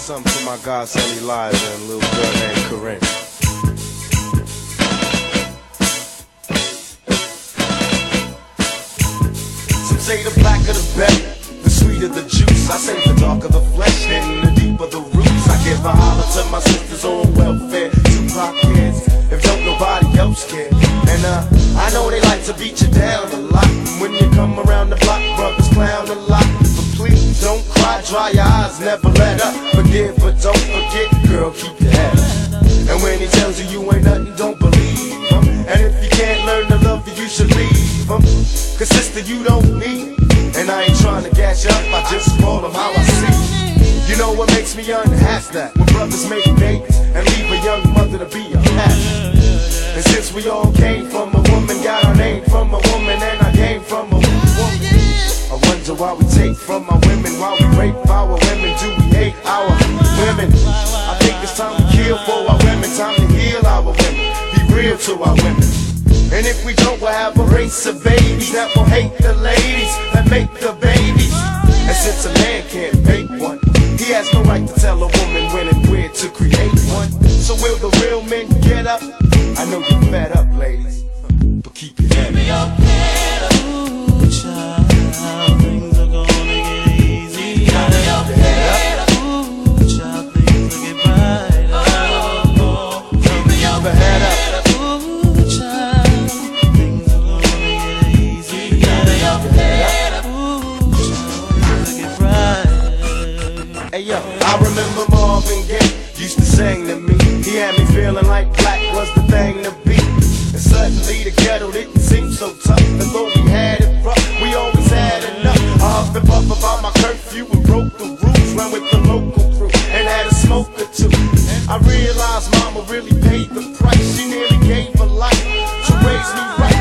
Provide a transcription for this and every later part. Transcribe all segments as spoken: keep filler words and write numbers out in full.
something for my godson Elijah and a little girl named Corinne. Some say the blacker the better, the sweeter the juice. I say the darker the flesh and the deeper the roots. I give a holler to my sisters on welfare, Tupac kids, if don't nobody else care. And uh, I know they like to beat you down a lot. And when you come around the block, brothers clown a lot. But please don't cry, dry your eyes, never let up. Forgive but don't forget, girl, keep your head up. And when he tells you you ain't nothing, don't believe him. And if you can't learn to love you, you should leave him. Cause sister, you don't need. And I ain't trying to gas you up, I just call them how I see. You know what makes me unhappy? That when brothers make babies and leave a young mother to be a pet. And since we all came from a woman, got our name from a woman, and I came from a woman, I wonder why we take from our women, why we rape our women, do we hate our women? I think it's time to kill for our women, time to heal our women, be real to our women. And if we don't, we'll have a race of babies that will hate the ladies that make the babies. And since a man can't make one, he has no right to tell a woman when and where to create one. So will the real men get up? I know you're fed up, ladies, but keep your head up. Ooh, child, things are gonna get easy. Got your head up. Ooh, child, things will get brighter. Oh, oh, keep your head up. Ooh, child, things are gonna get easy. Got your head up. Ooh, child, things will get brighter. Hey yo, I remember Marvin Gaye used to sing to me. He had me feeling like black was the thing to be. And suddenly the ghetto didn't seem so tough. And though we had it rough, we always had enough. I huffed and puffed about my curfew and broke the rules. Ran with the local crew and had a smoke or two. I realized mama really paid the price. She nearly gave her life to raise me right.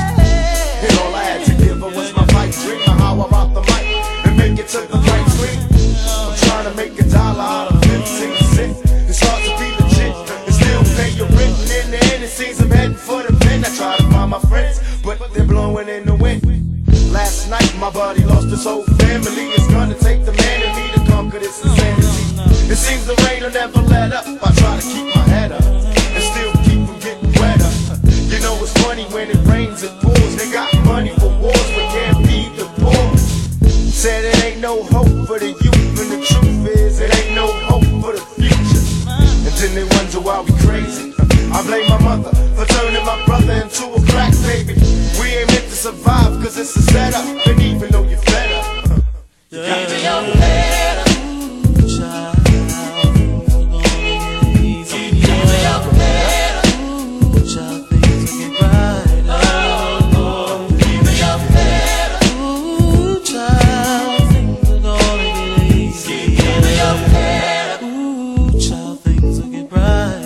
And all I had to give her was my pipe dream of how I rock the mic and make it to the right screen. I'm trying to make a dollar out of fifteen cents. It's hard to be legit and still pay your rent. And in the end, it seems I'm heading for the pen. I try to find my friends, but they're blowing in the wind. Last night, my buddy lost his whole family. It's gonna take the man in me to conquer this insanity. It seems the rain will never let up. I try to keep my head up and still keep from getting wetter. You know it's funny when it rains, it pours. They got money for wars, but can't feed the poor. Said it ain't no hope for the youth, and the truth is it ain't no hope for the future. And then they wonder why we crazy. I blame my mother for turning my brother into a crack baby. We ain't meant to survive cause it's a setup. And even though you're fed up, you got to your head up. Ooh, child, things are gonna get easy. Got your head up. Ooh, child, things will get brighter. Oh, oh, keep your head up. Ooh, child, things are gonna get easy. Got your head up. Ooh, child, things will get brighter.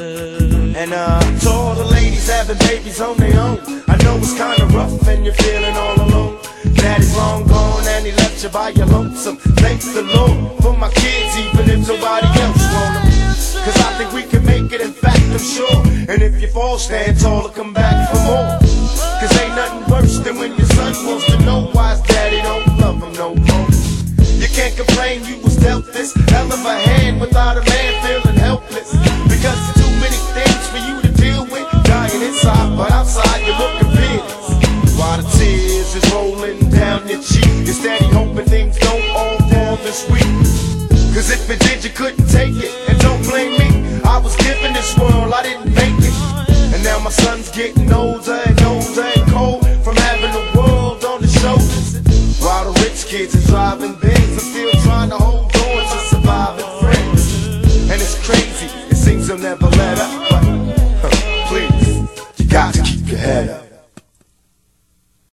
And uh, to all the ladies having babies on their own, I know it's kinda rough and you're feeling all alone. Daddy's long gone and he left you by your lonesome. Thank the Lord for my kids, even if nobody else want them. Cause I think we can make it, in fact I'm sure. And if you fall, stand tall or come back for more. Cause ain't nothing worse than when your son wants to know why his daddy don't love him no more. You can't complain you was dealt this hell of a hand without a man feeling helpless. Because there's too many things for you to deal with. Dying inside, but outside you're looking fearless. While the tears is rolling down your cheek, you're steady hoping things don't all fall this week. Cause if it did, you couldn't take it. And don't blame me, I was given this world, I didn't make it. And now my son's getting older and older and cold from having the world on his shoulders. While the rich kids are driving Benz, I'm still trying to hold on to surviving friends. And it's crazy, it seems they'll never let up. But huh, please, you got to keep your head up.